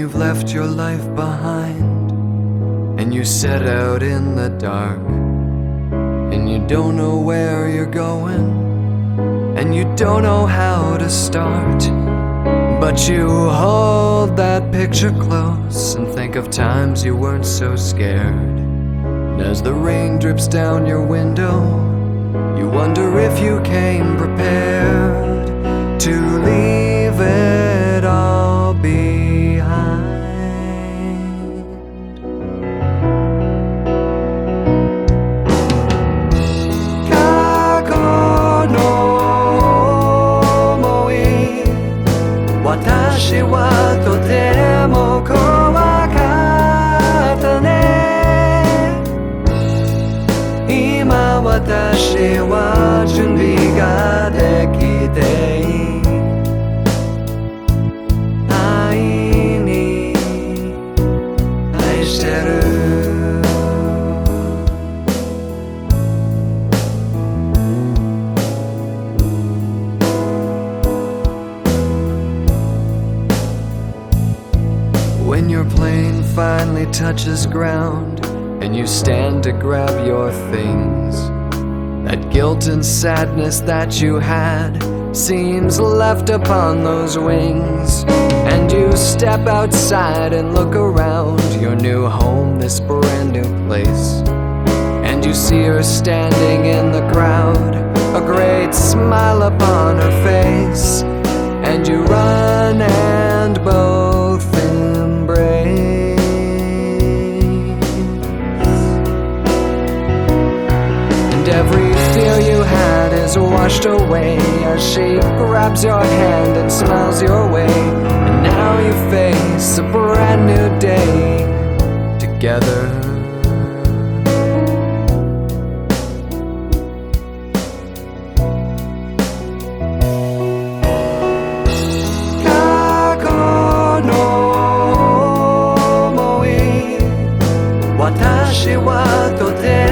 you've left your life behind, and you set out in the dark, and you don't know where you're going, and you don't know how to start. But you hold that picture close and think of times you weren't so scared. And as the rain drips down your window, you wonder if you came prepared to leave it all behind. Kako no omoi, watashi wa totemo kowakatta ne. Ima watashi wa junbi ga dekite ii. Ai ni aishiteru. When your plane finally touches ground and you stand to grab your things, that guilt and sadness that you had seems left upon those wings. And you step outside and look around your new home, this brand new place, and you see her standing in the crowd, a great smile upon her face. And you run and both embrace. And every fear you had is washed away as she grabs your hand and smiles your way. And now you face a brand new day together. Watashi wa totemo